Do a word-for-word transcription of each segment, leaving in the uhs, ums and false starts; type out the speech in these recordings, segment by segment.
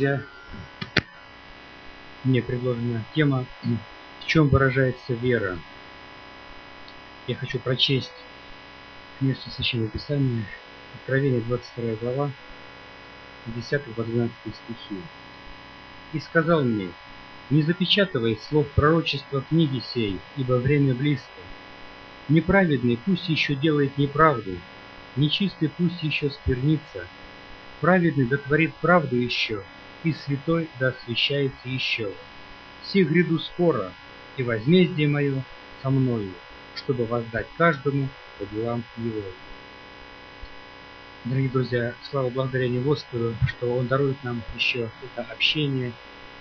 друзья, мне предложена тема, в чем выражается вера. Я хочу прочесть место Священного Писания, Откровение, двадцать вторая глава, десятый по двенадцатый стихи. «И сказал мне: не запечатывай слов пророчества в книге сей, ибо время близко. Неправедный пусть еще делает неправду, нечистый пусть еще сквернится, праведный дотворит правду еще, и святой да освящается еще. Сих гряду скоро, и возмездие мое со мною, чтобы воздать каждому по делам его». Дорогие друзья, слава благодарению Господу, что Он дарует нам еще это общение.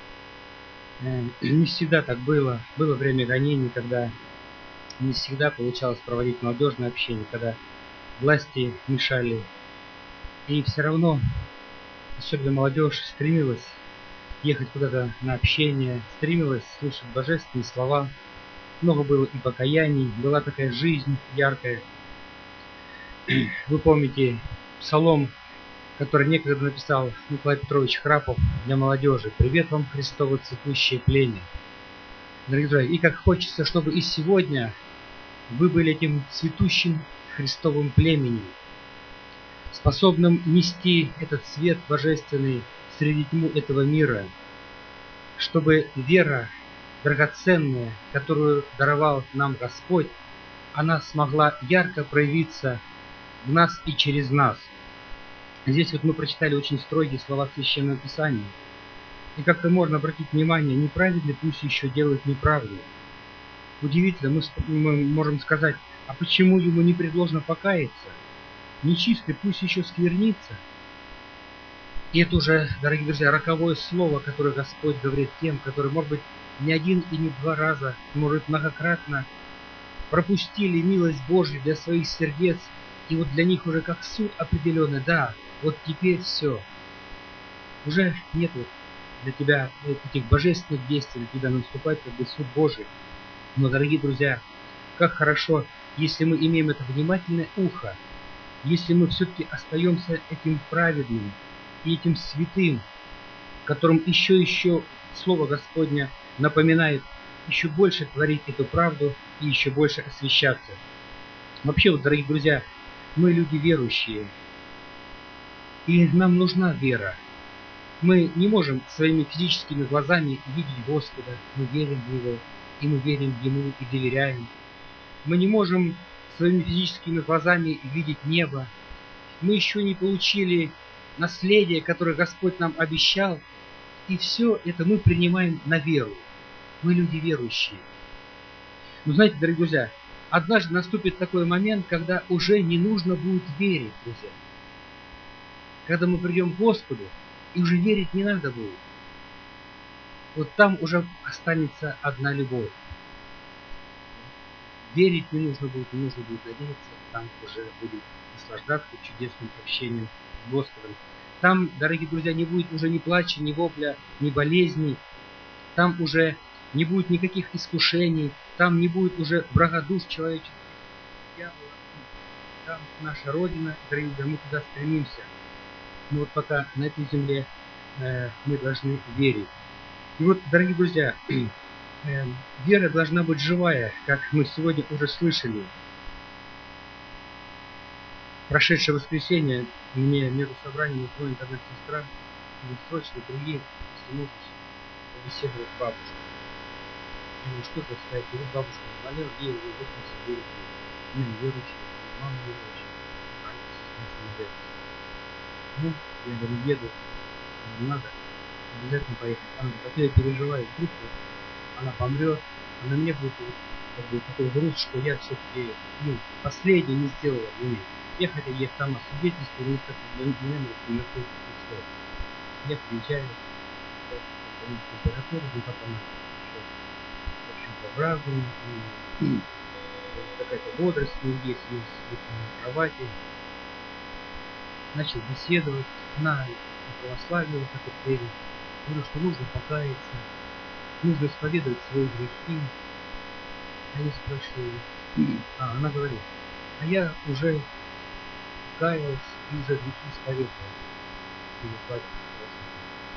Не всегда так было. Было время гонений, когда не всегда получалось проводить молодежное общение, когда власти мешали. И все равно, особенно молодежь, стремилась ехать куда-то на общение, стремилась слышать божественные слова. Много было и покаяний, была такая жизнь яркая. Вы помните псалом, который некогда написал Николай Петрович Храпов для молодежи: «Привет вам, Христово цветущее племя». Дорогие друзья, и как хочется, чтобы и сегодня вы были этим цветущим Христовым племенем, способным нести этот свет божественный среди тьму этого мира, чтобы вера драгоценная, которую даровал нам Господь, она смогла ярко проявиться в нас и через нас. Здесь вот мы прочитали очень строгие слова Священного Писания. И как-то можно обратить внимание: неправедный пусть еще делает неправду. Удивительно, мы, мы можем сказать: а почему ему не предложено покаяться? Нечистый пусть еще сквернится. И это уже, дорогие друзья, роковое слово, которое Господь говорит тем, которые, может быть, не один и не два раза, может, многократно пропустили милость Божью для своих сердец, и вот для них уже как суд определенный: да, вот теперь все. Уже нет вот для тебя этих божественных действий, для тебя наступает как бы суд Божий. Но, дорогие друзья, как хорошо, если мы имеем это внимательное ухо, если мы все-таки остаемся этим праведным и этим святым, которым еще-еще Слово Господня напоминает еще больше творить эту правду и еще больше освящаться. Вообще, вот, дорогие друзья, мы люди верующие, и нам нужна вера. Мы не можем своими физическими глазами видеть Господа, мы верим в Него, и мы верим Ему и доверяем. Мы не можем своими физическими глазами видеть небо. Мы еще не получили наследие, которое Господь нам обещал, и все это мы принимаем на веру. Мы люди верующие. Но знаете, дорогие друзья, однажды наступит такой момент, когда уже не нужно будет верить, друзья. Когда мы придем к Господу, и уже верить не надо будет. Вот там уже останется одна любовь. Верить не нужно будет, не нужно будет надеяться, там уже будет наслаждаться чудесным общением с Господом. Там, дорогие друзья, не будет уже ни плача, ни вопля, ни болезней. Там уже не будет никаких искушений, там не будет уже врага душ человеческих. Там наша Родина, дорогие друзья, мы туда стремимся. Но вот пока на этой земле э, мы должны верить. И вот, дорогие друзья, э, вера должна быть живая, как мы сегодня уже слышали. Прошедшее воскресенье мне между собраниями звонит одна сестра, и срочно приедет, если можешь, побеседовать с бабушкой. Я говорю, что за стоит? Я говорю, бабушка заболела, ей уже восемьдесят девять лет. Ну, верующая, мама верующая, братья, сестры верующие. Ну, я говорю, еду, надо обязательно поехать. Она говорит, а я переживаю, вдруг она помрет, а на мне будет как бы такой груз, что я все-таки ну, последнее не сделала в уме. Я хотя я сама свидетельствую, но как для меня не находится Христос. Я приезжаю, температуру, ну потом еще, в общем-то, в разум, какая-то бодрость не есть, есть на кровати. Начал беседовать, она православие, как это верит. Говорю, что нужно покаяться, нужно исповедовать свои грехи. А я спрашиваю, а она говорит, а я уже каялась и уже грехи исповедовала.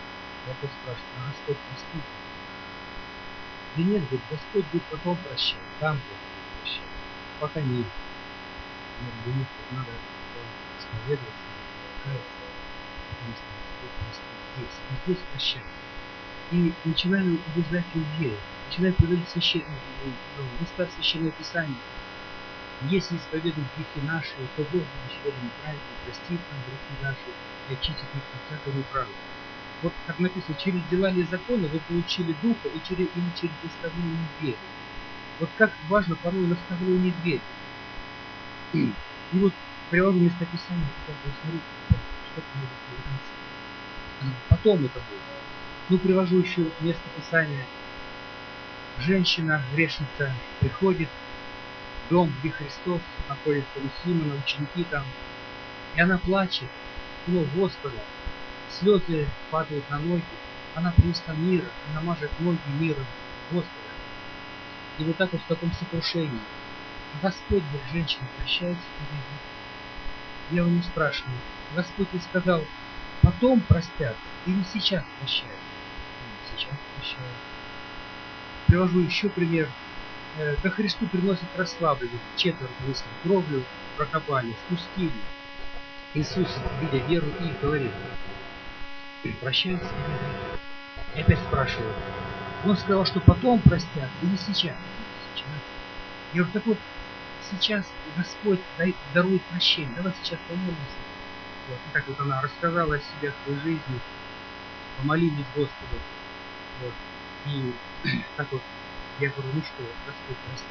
Вопрос спрашивает, а Господь простит? Да нет, говорит, Господь будет потом прощать, там будет прощать. Пока нет. Но для них вот надо исповедоваться, каяться, потому что Господь простит здесь, и здесь прощает. И начинаю убеждать людей, начинаю приводить священ... места Священного Писания. Если исповедуем грехи наши, то Бог, ничего не праведный, простит нам грехи наши и очистит их от всякой неправды. Вот как написано, через дела ли закона вы получили Духа и через, или через наставление двери. Вот как важно порой наставление двери. И вот привожу местописание, как вы смотрите, что-то может быть. Потом это будет. Ну, привожу еще местописание. Женщина, грешница, приходит в дом, где Христос находится у Симона, ученики там, и она плачет, ну, Господа, слезы падают на ноги, она принесла мира, она мажет ноги миром Господа. И вот так вот в таком сокрушении. Господь, говорит, женщина, прощает тебе. Я его не спрашиваю. Господь ей сказал, потом простят или сейчас прощают? Сейчас прощают. Привожу еще пример. Ко Христу приносят расслабленных, четверо принесли кровлю, прокопали, спустили. Иисус, видя веру, их говорит, прощаются. И опять спрашивают. Он сказал, что потом простят или сейчас? Сейчас. Я говорю, так вот, сейчас Господь дарует прощение. Давай сейчас помолимся. Вот. И так вот она рассказала о себе, о своей жизни, помолились Господу. Вот. И так вот, я говорю, ну что, Господь прости.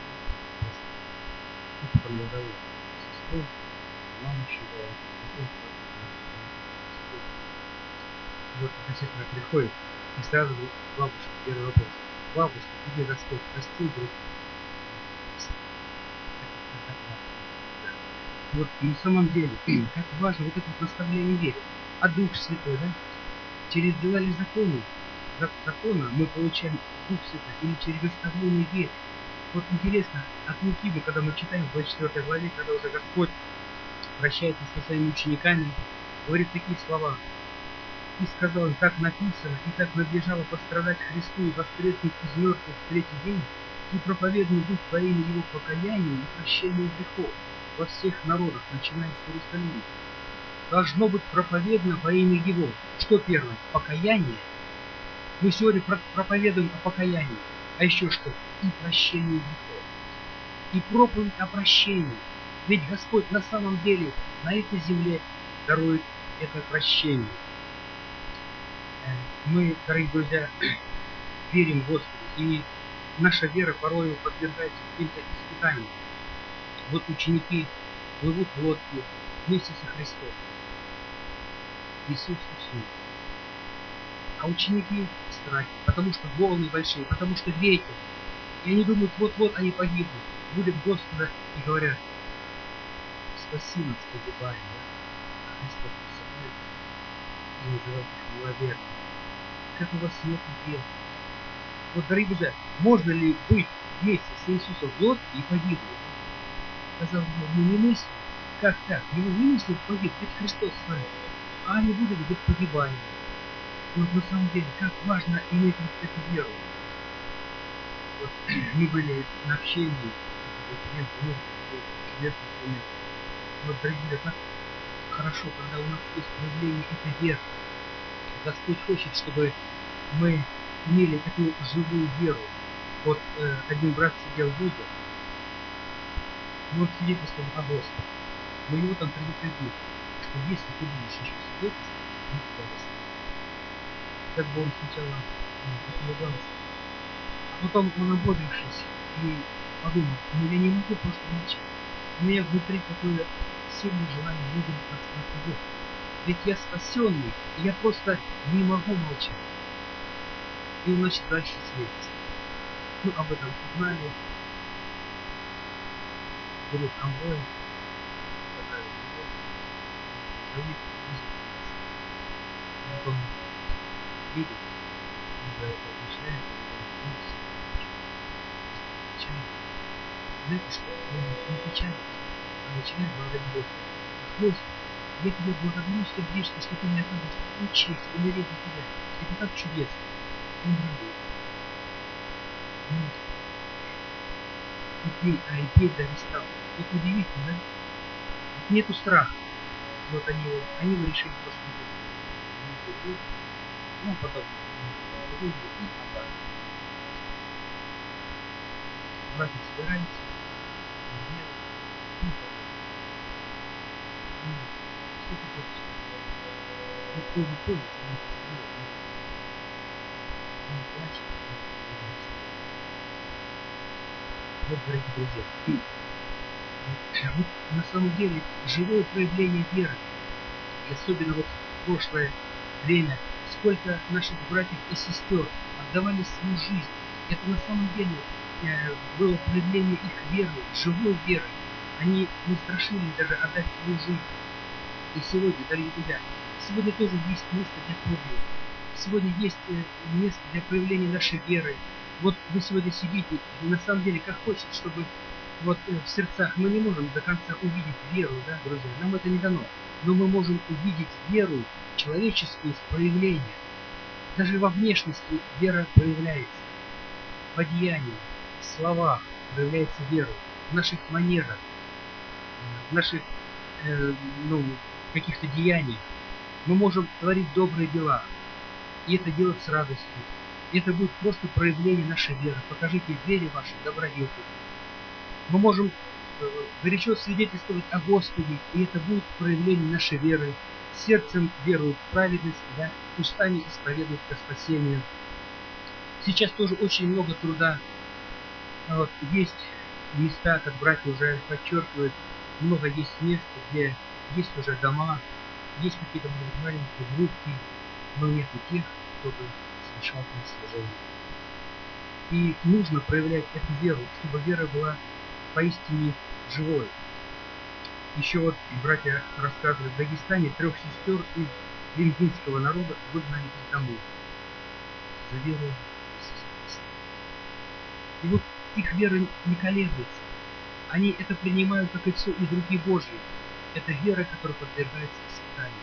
И потом я говорю, сестру, мама еще говорит, вот действительно приходит, и сразу бабушка, первый вопрос. Бабушка, тебе Господь простил, друг? Вот на самом деле, как важно вот это наставление веры. А Дух Святой, да? Через дела ли закона, закона мы получаем Дух Святой или через наставление веры. Вот интересно, от Луки, когда мы читаем в двадцать четвёртой главе, когда уже Господь прощается со своими учениками, говорит такие слова. И сказал им, так написано, и так надлежало пострадать Христу и воскреснуть из мертвых в третий день, и проповедный Дух во имя Его покаяния и прощения грехов во всех народах, начиная с Иерусалима. Должно быть проповедано во имя Его. Что первое? Покаяние. Мы сегодня проповедуем о покаянии. А еще что? И прощение грехов. И проповедь о прощении. Ведь Господь на самом деле на этой земле дарует это прощение. Мы, дорогие друзья, верим в Господа, и наша вера порой подвергается каким-то испытаниям. Вот ученики плывут в лодке вместе со Христом. Иисус уснул. А ученики в страхе, потому что волны большие, потому что ветер. И они думают, вот-вот они погибнут. Будут Господа и говорят, спаси нас, погибаем. А Христос посылает и называет их маловерными. Как у вас нет веры? Вот, дорогие друзья, можно ли быть вместе с Иисусом в лодке и погибнуть? Казалось бы, мы не мыслим. Как так? Его не мыслим погиб, ведь Христос с нами. А они будут быть погибаем. Но на самом деле, как важно иметь вот эту веру. Вот, мы были на общении, ну, чудесный момент. Вот, дорогие друзья, как хорошо, когда у нас есть проявление этой веры. Господь хочет, чтобы мы имели такую живую веру. Вот э, один брат сидел в вузе, и он свидетельствовал о Господе. Но его там предупредили, что если ты будешь еще свидетельствовать, не спасти. Как бы он сначала испугался. А потом он, ободрившись, и подумал, ну я не могу просто молчать. У меня внутри такое сильное желание выделить от Бога. Ведь я спасенный, и я просто не могу молчать. И он начал дальше свидетельствовать. Ну, об этом узнали. Берут конвой, такая живит, вот он видит, он за это отвечает, он знаете что? Он не печалится, а начинает благодарить Бога. Господи, я тебе благодарю, что грешно, что ты мне оказываешь такую честь, умереть за тебя. Это так чудесно. Он радуется. И пей, а и пей Дагестан. Вот удивительно, да? Вот нету страха. Вот они его, они его решили просто не делать. Ну, потом и обратно. Братья собираются, делают, и что ты хочешь? Никто не помнит, они постоянно не плачут. Вот, дорогие друзья, вот на самом деле живое проявление веры, и особенно вот в прошлое время, сколько наших братьев и сестер отдавали свою жизнь, это на самом деле э, было проявление их веры, живой веры. Они не страшились даже отдать свою жизнь. И сегодня, дорогие друзья, сегодня тоже есть место для подвига. Сегодня есть э, место для проявления нашей веры. Вот вы сегодня сидите, и на самом деле, как хочется, чтобы вот э, в сердцах мы не можем до конца увидеть веру, да, друзья, нам это не дано. Но мы можем увидеть веру человеческую в проявлении. Даже во внешности вера проявляется. В одеянии, в словах проявляется вера. В наших манерах, в наших э, ну, каких-то деяниях. Мы можем творить добрые дела. И это делать с радостью. И это будет просто проявление нашей веры. Покажите в вере вашей добродетели. Мы можем э, горячо свидетельствовать о Господе, и это будет проявление нашей веры. Сердцем веруют в праведность, да, устами исповедуют ко спасению. Сейчас тоже очень много труда. Вот, есть места, как братья уже подчеркивают, много есть мест, где есть уже дома, есть какие-то маленькие группки, но нет и тех, кто бы совершал там служение. И нужно проявлять эту веру, чтобы вера была поистине живой. Еще вот братья рассказывают, в Дагестане трех сестер из лингинского народа выгнали из домов за веру в Иисуса Христа. И вот их вера не колеблется. Они это принимают, как и все, и другие Божьи. Это вера, которая подвергается испытанию.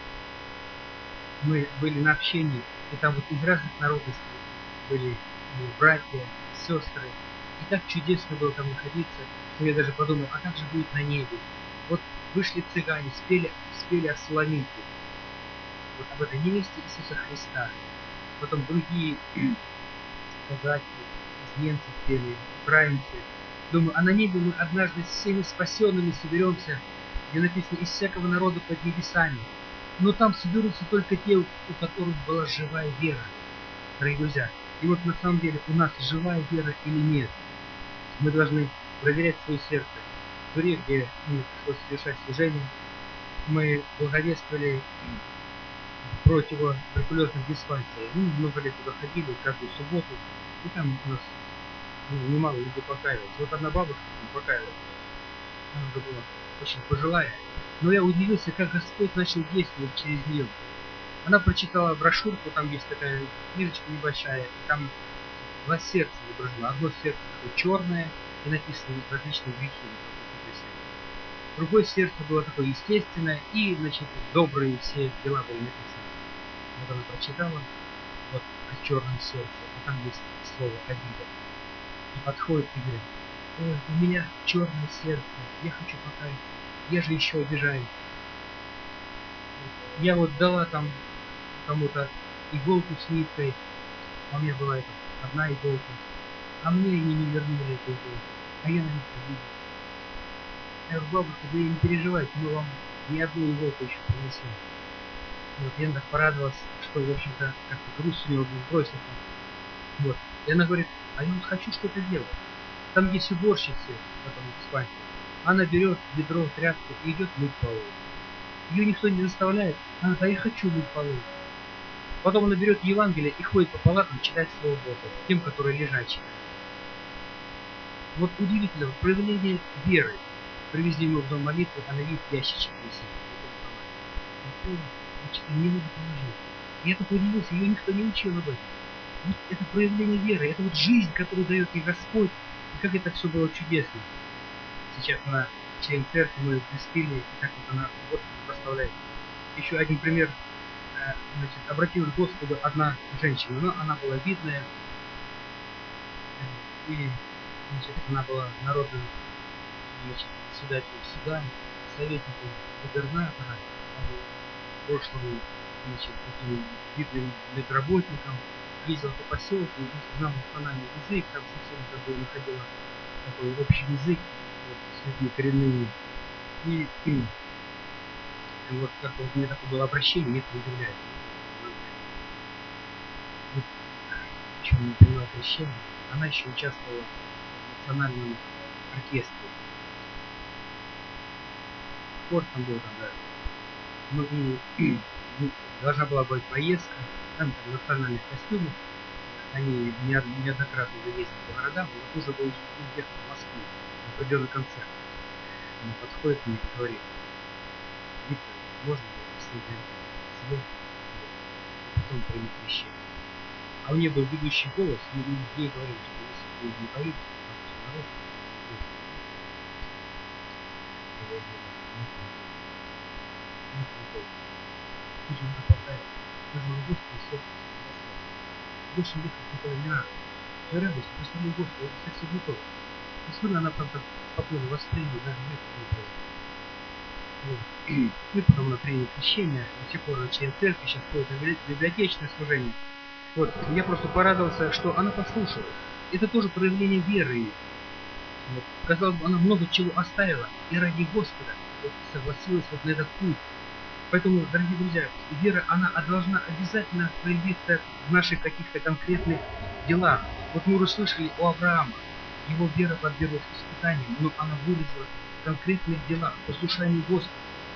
Мы были на общении, и там вот из разных народностей были братья, сестры. И так чудесно было там находиться, что я даже подумал, а как же будет на небе? Вот вышли цыгане, спели, спели о Соломинке, вот об этой невесте Иисуса Христа. Потом другие казаки, из немцев пели, украинцы. Думаю, а на небе мы однажды с всеми спасенными соберемся, где написано из всякого народа под небесами. Но там соберутся только те, у которых была живая вера, дорогие друзья. И вот на самом деле у нас живая вера или нет. Мы должны проверять свое сердце. В Туре, где мне пришлось совершать служение, мы благовествовали противотуберкулезных диспансеров. Мы много лет туда ходили, каждую субботу, и там у нас ну, немало людей покаялось. Вот одна бабушка покаялась, она уже была очень пожилая. Но я удивился, как Господь начал действовать через нее. Она прочитала брошюрку, там есть такая книжечка небольшая, и там два сердца изображено. Одно сердце такое черное, и написано различные грехи. Другое сердце было такое естественное, и, значит, добрые все дела были написаны. Вот она прочитала вот о черном сердце, а там есть слово обида. И подходит и говорит, ой, у меня черное сердце, я хочу покаяться, я же еще обижаюсь. Я вот дала там кому-то иголку с ниткой, а у меня была это, одна иголка, а мне они не вернули эту иголку, а я на них обиделась. Я говорю, бабушка, вы не переживайте, мы вам ни одну иголку еще принесем. Вот, я так порадовалась, что, в общем-то, как-то груз у него бросился. Вот. И она говорит, а я вот хочу что-то делать. Там есть уборщицы в этом спальне. Она берет ведро, тряпку и идет мыть полы. Ее никто не заставляет. Она говорит, а я хочу мыть полы. Потом она берет Евангелие и ходит по палатам читать Слово Бога, тем, которые лежачие. Вот удивительно, проявление веры. Привезли ему в дом молитвы, она видит ящичек висит. Значит, не надо положить. И я так удивился, ее никто не учил об этом. Вот это проявление веры, это вот жизнь, которую дает ей Господь. И как это все было чудесно. Сейчас она член церкви, мы ее крестили, и как вот она Господу прославляет. Еще один пример значит, обратилась к Господу одна женщина, но она была видная, и значит, она была народным, значит, председателем суда, советником губернатора, в прошлом, значит, таким видным медработником, ездил по поселку, и знал национальный язык, там совсем как бы находила такой общий язык вот, с людьми коренными. И, и вот как вот мне такое было обращение, мне это удивляет. Вот, почему не приняла крещение, она еще участвовала в национальном оркестре. Спорт там был тогда. Ну и, и должна была быть поездка, там, там в национальных костюмах. Они неоднократно ездили по городам, и вот уже был уехать в Москву на определенный концерт. Она подходит к мне и говорит: Виктор, можно ли последний свой, а потом принять крещение? А у нее был ведущий голос, и ей говорили, что если вы не боитесь, то народ нужно повторять. Даже у Господа собственность. Больше ехать никуда не надо. Твоя радость представляет Господа, это совсем не то. История, она правда спокойно восприняла, даже нет. И потом на приняли крещение, до сих пор член церкви, сейчас ходит на библиотечное служение. Вот, я просто порадовался, что она послушала. Это тоже проявление веры. Вот. Казалось бы, она много чего оставила, и ради Господа вот, согласилась вот на этот путь. Поэтому, дорогие друзья, вера, она должна обязательно проявиться в наших каких-то конкретных делах. Вот мы уже слышали у Авраама, его вера подверглась испытаниям, но она выразилась в конкретных делах, в послушании Господа.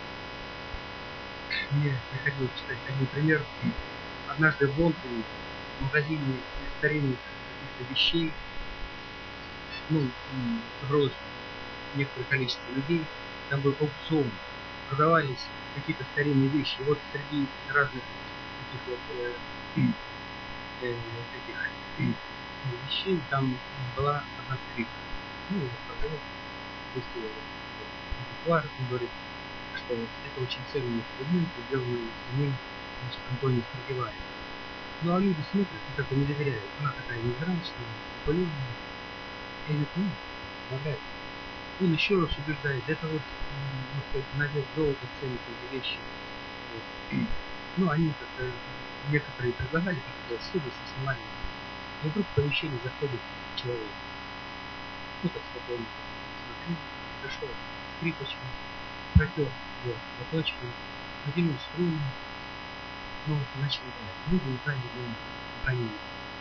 Мне приходилось читать один пример. Однажды в Лондоне, в магазине старинных каких-то вещей, ну, собралось некоторое количество людей, там был аукцион, продавались какие-то старинные вещи. И вот среди разных таких вот э, э, таких э, вещей там была одна скрипка. Ну, вот продавец, пустил антиквар, он говорит, что это очень ценный инструмент, сделанный самим Антонием Страдивари. Ну, а люди смотрят и как-то не доверяют. Она такая невзрачная, полезная. И говорит, ну, нравится. Он еще раз убеждает, это вот, вот на вес золота ценят эти вещи. Вот. Ну, они как-то, некоторые предлагали какие-то суды со сниманием. И вдруг в помещение заходит человек. Ну, так спокойно. Смотри, пришел скрипочку, протер вот, платочком, натянул струну, ну, начал играть. Люди играли в броне.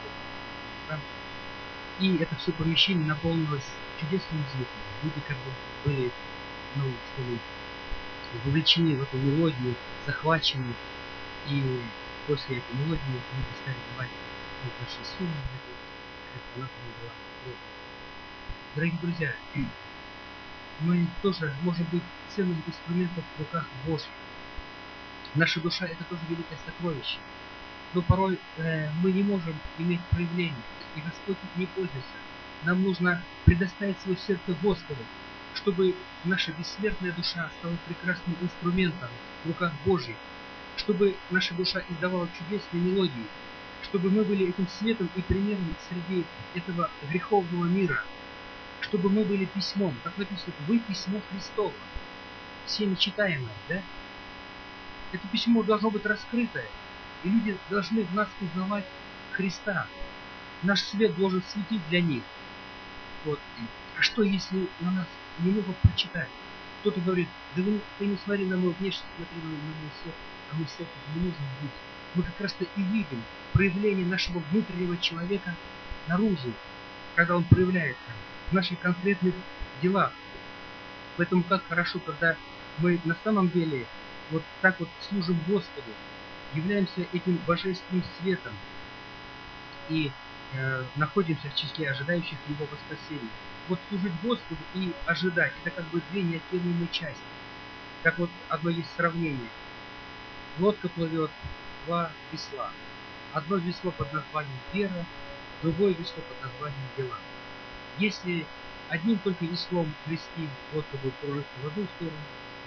И это все помещение наполнилось чудесным звуком. Люди как бы были, ну, что ли, вовлечены в эту мелодию, захвачены. И после этой мелодии люди стали давать большие суммы. Она там была. Дорогие друзья, мы тоже можем быть ценным инструментом в руках Божьих. Наша душа — это тоже великое сокровище. Но порой э, мы не можем иметь проявление, и Господь не пользуется. Нам нужно предоставить свое сердце Господу, чтобы наша бессмертная душа стала прекрасным инструментом в руках Божьих, чтобы наша душа издавала чудесные мелодии, чтобы мы были этим светом и примером среди этого греховного мира, чтобы мы были письмом, как написано, вы письмо Христово, всеми читаемое, да? Это письмо должно быть раскрытое, и люди должны в нас узнавать Христа. Наш свет должен светить для них. Вот. А что, если на нас не могут прочитать? Кто-то говорит, да вы, ты не смотри на мою внешность, смотри на мое сердце, а мы сердце не нужно быть. Мы как раз-то и видим проявление нашего внутреннего человека наружу, когда он проявляется в наших конкретных делах. Поэтому как хорошо, когда мы на самом деле вот так вот служим Господу, являемся этим божественным светом и э, находимся в числе ожидающих Его воскресения. Вот служить Господу и ожидать — это как бы две неотъемлемые части. Как вот одно есть сравнение. Лодка плывет, два весла. Одно весло под названием вера, другое весло под названием дела. Если одним только веслом плести, лодка будет кружиться в одну сторону,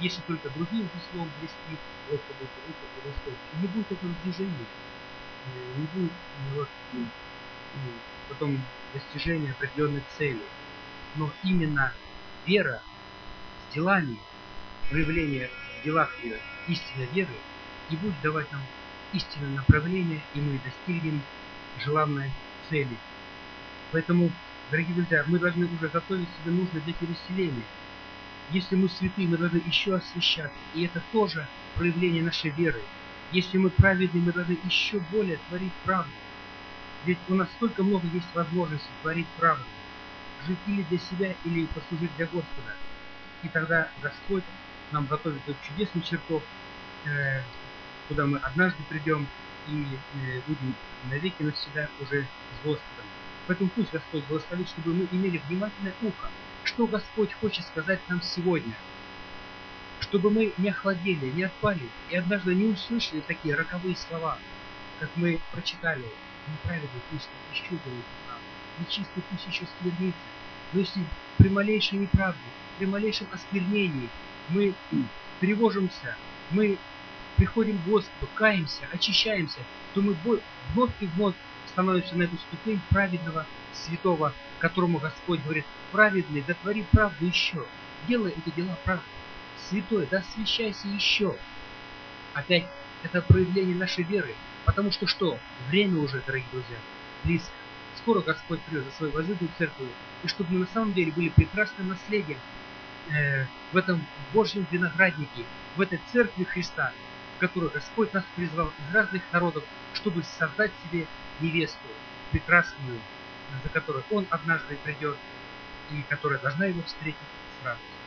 Если только другим веслом блести, Господу, то Господь. И не будет этого движения, э, не будет э, вот, э, потом достижения определенной цели. Но именно вера с делами, проявление в делах веры, истинной веры, и будет давать нам истинное направление, и мы достигнем желанной цели. Поэтому, дорогие друзья, мы должны уже готовить себе нужно для переселения. Если мы святые, мы должны еще освящаться, и это тоже проявление нашей веры. Если мы праведны, мы должны еще более творить правду. Ведь у нас столько много есть возможностей творить правду. Жить или для себя, или послужить для Господа. И тогда Господь нам готовит этот чудесный чертог, э, куда мы однажды придем и э, будем навеки навсегда уже с Господом. Поэтому пусть Господь благословит, чтобы мы имели внимательное ухо, что Господь хочет сказать нам сегодня. Чтобы мы не охладели, не отпали, и однажды не услышали такие роковые слова, как мы прочитали: неправедный пусть еще делает правду, нечистый пусть еще сквернится. Но если при малейшей неправде, при малейшем осквернении мы тревожимся, мы приходим к Господу, каемся, очищаемся, то мы вновь и вновь становимся на эту ступень праведного, святого, которому Господь говорит: праведный, да твори правду еще, делай эти дела правды, святой, да освящайся еще. Опять это проявление нашей веры, потому что что? Время уже, дорогие друзья, близко. Скоро Господь придет за свою возлюбленную церковь, и чтобы мы на самом деле были прекрасным наследием э, в этом Божьем винограднике, в этой церкви Христа, в которую Господь нас призвал из разных народов, чтобы создать себе невесту прекрасную, за которой Он однажды придет, и которая должна его встретить с радостью.